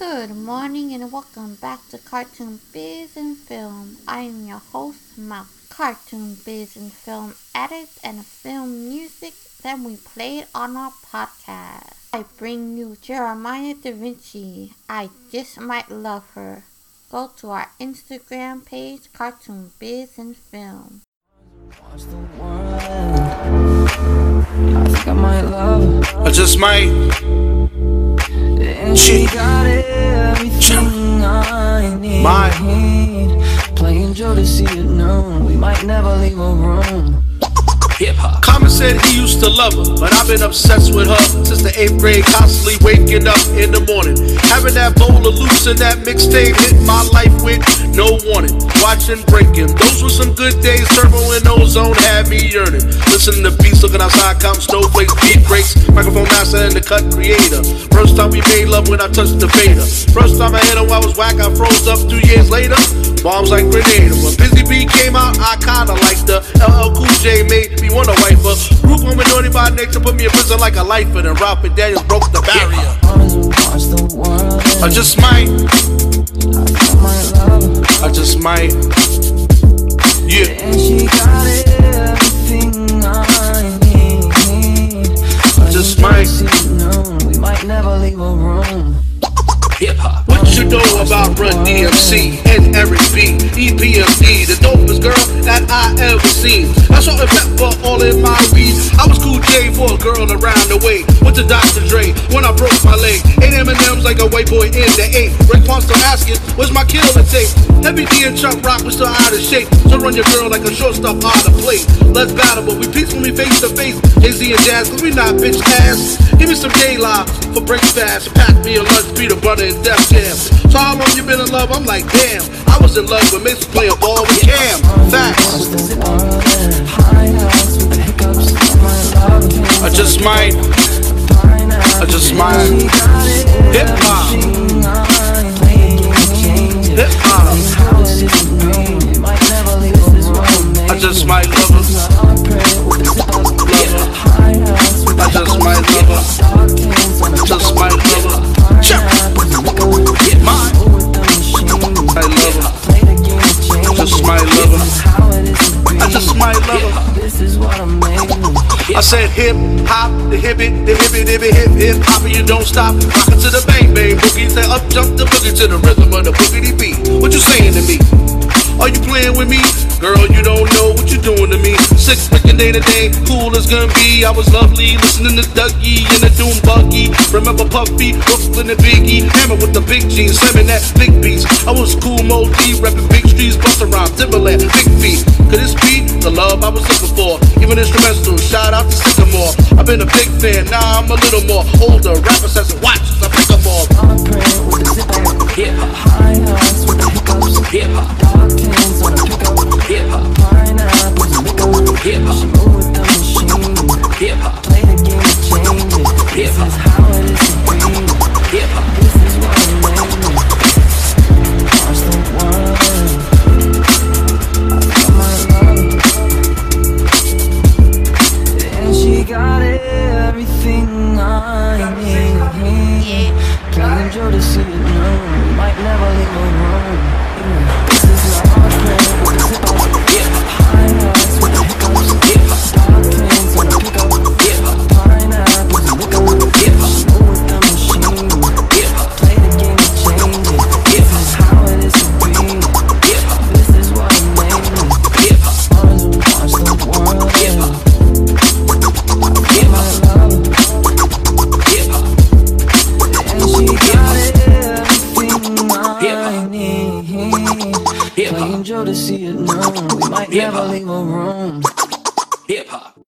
Good morning and welcome back to Cartoon Biz and Film. I am your host, Mouth. Cartoon Biz and Film edits and film music that we played on our podcast. I bring you Jeremiah Da Vinci. I just might love her. Go to our Instagram page, Cartoon Biz and Film. Watch the world. I think I might love her. I just might. And she got everything I need. Playing Joe to see it known. We might never leave a room. Hip-hop. Common said he used to love her, but I've been obsessed with her since the 8th grade, constantly waking up in the morning. Having that bowl of loose and that mixtape hit my life with no warning. Watching Breaking, those were some good days. Turbo and Ozone had me yearning. Listening to beats, looking outside, counting snowflakes, beat breaks, microphone master and the cut creator. First time we made love when I touched the fader. First time I hit her while I was whack, I froze up 2 years later. Bombs like grenade. When Busy Bee came out, I kinda liked her. LL Cool J made me wanna wife her. Group woman naughty by nature, put me in prison like a lifer. Then Ralph McDaniels broke the barrier. I just might. I just might. Yeah. And she got everything I need. I just might. We might never leave a room. Hip-hop. What you know about Run DMC and Eric B, EPMD, the dopest girl that I ever seen. I saw a pepper all in my weed. I was Cool J for a girl around the way. Went to Dr. Dre when I broke my leg. Ate M&M's like a white boy in the 8. Raekwon still asking, where's my killer tape? Heavy D and Chuck Rock was still out of shape. So run your girl like a shortstop out of play. Let's battle, but we peace when we face to face. Jay-Z and Jazz, cause we not bitch ass. Give me some J-Live for break fast. Pack me a lunch, peanut butter and Def Jam. So how long you been in love? I'm like, damn. I was in love with Mason playing ball with Cam. Facts. I just might. I just might. Hip hop. Hip hop. I just might love her. I just might love her. Just might love her. Check. Get mine. I love her. Just might love her. I just might love her. This is what I'm making. I said hip hop, the hip, hip hop, and you don't stop. Rockin' to the bang bang boogie. Say up jump the boogie to the rhythm of the boogity beat. What you saying to me? Are you playing with me? Girl, you don't know what you're doing to me. Sick, wicked day to day, cool as gonna be. I was lovely, listening to Dougie and the Doom Buggy. Remember Puffy, Brooklyn and Biggie. Hammer with the big jeans, slamming that big beats. I was cool, Mo D, rapping big streets, bust around Timberland, big feet. Could this be the love I was looking for? Even instrumental, shout out to Sycamore. I've been a big fan, now I'm a little more older. Rapper says, watch as I pick them all. I'm praying with the zipper. Hip-hop. High notes with the hiccups. Hip-hop. Dark hands on the pickup. Hip-hop. Pineapples and liquor. Hip-hop. She move with the machine. Hip-hop. Play the game and change it. This is how it is to be. Hip-hop. This is what I'm making. Watch the world. I got my love. And she got everything I need. Playing Joe to see it known. We might never leave a room. This is not our plan with the zip-up. High notes with the hiccups. Dark hands on the pickup. Pineapples and liquor. Move with the machine. Play the game and change it. This is how it is to be. This is what I'm making. Watch the world. My love. And she got everything I need. Playing Joe to see it known. We might never leave a room. Hip hop.